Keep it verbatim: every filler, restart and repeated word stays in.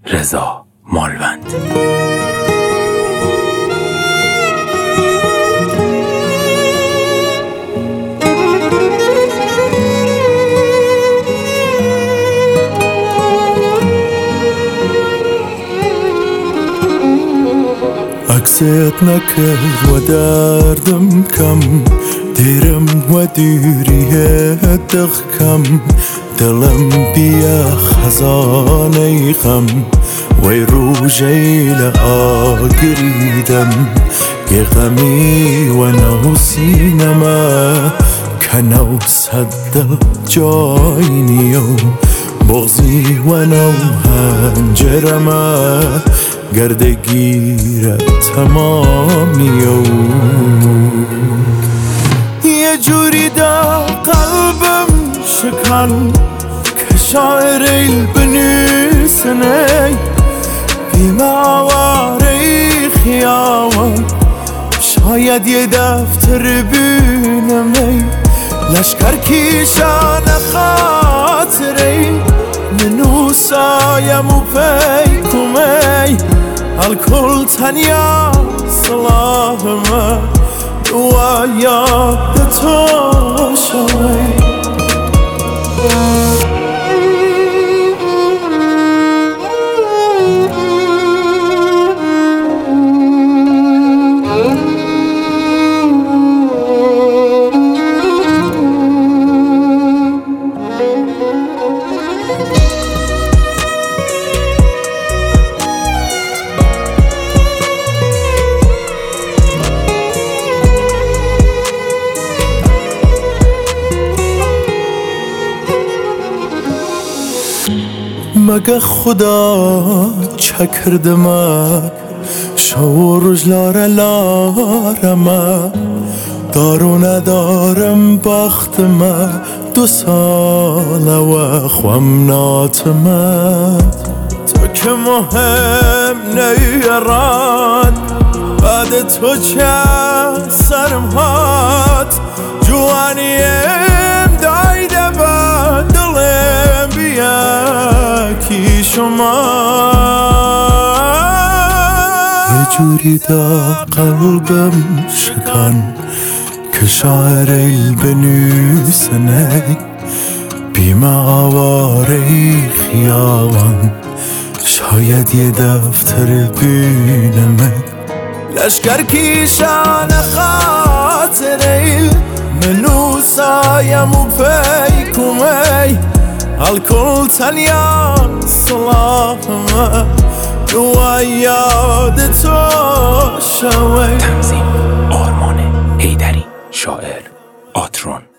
رضا مالوند. عکست نکرد و دردم کم، دیرم و دیریه دق کم، دلم بیا خزانه غم، وی رو جیل آگریدم، یه غمی و نو سینما کنو صدل جای نیو، بغزی و نو هنجرما گردگیر تمامیو. یه جوری دا قلبم شکن که شاعری بنویسنه، بیم آواره خیابان شاید یه دفتر بینمه، لشکر کیشان خاطره منوسایم و پیکمه، الکل تنیا صلاحمه دوا یاد تو شوی. مگه خدا چه کردم شورج لاره لارم، دارو ندارم بختم دو سال و خوام ناتم، تو که مهم نیران بعد تو چه سرم هات، جوانیم دایده با دلم بیا کی شما. یه جوری دا قلبم شکن که شاعری بنویسنه، بیم آواره خیابان شاید یه دفتر بینمه، لشکر کیشان خاطره منوسایم و پیکمه، الکل تنیا صلاحمه دوا یاد تو شوی. تنظیم آرمان حیدری، شاعر آترون.